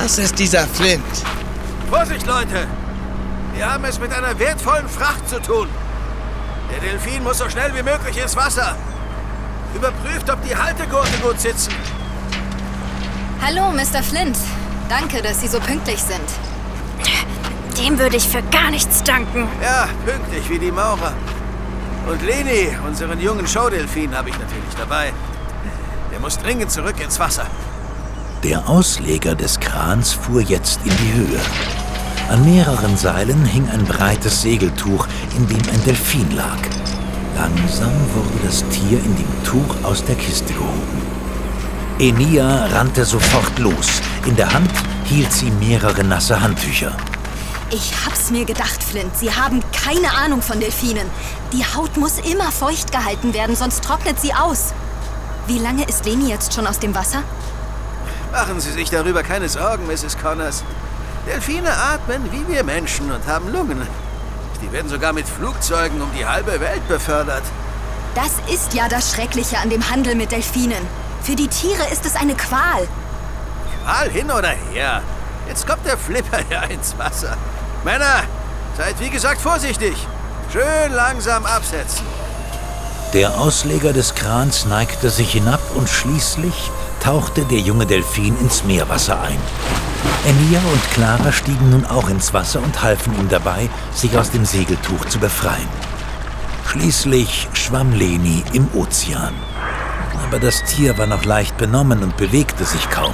Das ist dieser Flint. Vorsicht, Leute! Wir haben es mit einer wertvollen Fracht zu tun. Der Delfin muss so schnell wie möglich ins Wasser. Überprüft, ob die Haltegurte gut sitzen. Hallo, Mr. Flint. Danke, dass Sie so pünktlich sind. Dem würde ich für gar nichts danken. Ja, pünktlich wie die Maurer. Und Leni, unseren jungen Showdelfin, habe ich natürlich dabei. Der muss dringend zurück ins Wasser. Der Ausleger des Krans fuhr jetzt in die Höhe. An mehreren Seilen hing ein breites Segeltuch, in dem ein Delfin lag. Langsam wurde das Tier in dem Tuch aus der Kiste gehoben. Enia rannte sofort los. In der Hand hielt sie mehrere nasse Handtücher. Ich hab's mir gedacht, Flint. Sie haben keine Ahnung von Delfinen. Die Haut muss immer feucht gehalten werden, sonst trocknet sie aus. Wie lange ist Leni jetzt schon aus dem Wasser? Machen Sie sich darüber keine Sorgen, Mrs. Connors. Delfine atmen wie wir Menschen und haben Lungen. Die werden sogar mit Flugzeugen um die halbe Welt befördert. Das ist ja das Schreckliche an dem Handel mit Delfinen. Für die Tiere ist es eine Qual. Qual hin oder her. Jetzt kommt der Flipper ja ins Wasser. Männer, seid wie gesagt vorsichtig. Schön langsam absetzen. Der Ausleger des Krans neigte sich hinab und schließlich tauchte der junge Delfin ins Meerwasser ein. Enia und Clara stiegen nun auch ins Wasser und halfen ihm dabei, sich aus dem Segeltuch zu befreien. Schließlich schwamm Leni im Ozean. Aber das Tier war noch leicht benommen und bewegte sich kaum.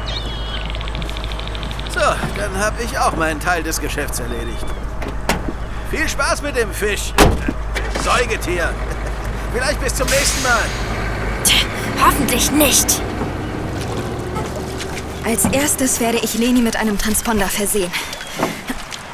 So, dann habe ich auch meinen Teil des Geschäfts erledigt. Viel Spaß mit dem Fisch. Säugetier. Vielleicht bis zum nächsten Mal. Hoffentlich nicht. Als erstes werde ich Leni mit einem Transponder versehen.